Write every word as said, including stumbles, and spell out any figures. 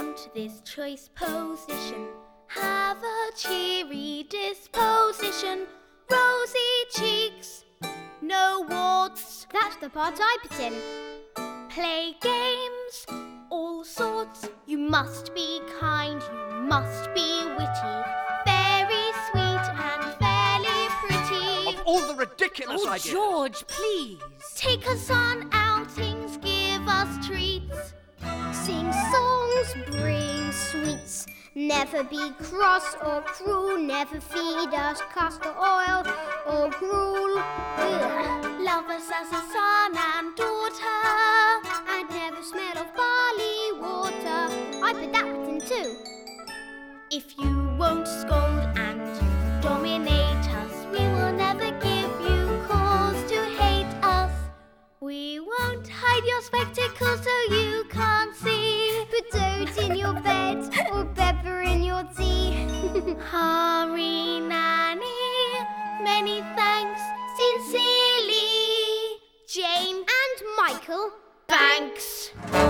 want this choice position. Have a cheery disposition, rosy cheeks, no warts. That's the part I put in. Play games, all sorts. You must be kind, you must be witty, very sweet and fairly pretty. Of all the ridiculous Oh, ideas! George, please. Take us on outings, give us treats. Sing songs, bring sweets. Never be cross or cruel. Never feed us castor oil or gruel. Ugh. Love us as a son and daughter, And never smell of barley water. I put that bit in too. if you won't scold and dominate us, we will never give you cause to hate us. We won't hide your spectacles so you can't see. Put oat in your bed or pepper in your tea. Hurry, Nanny, many thanks, sincerely, Jane And Michael. Banks.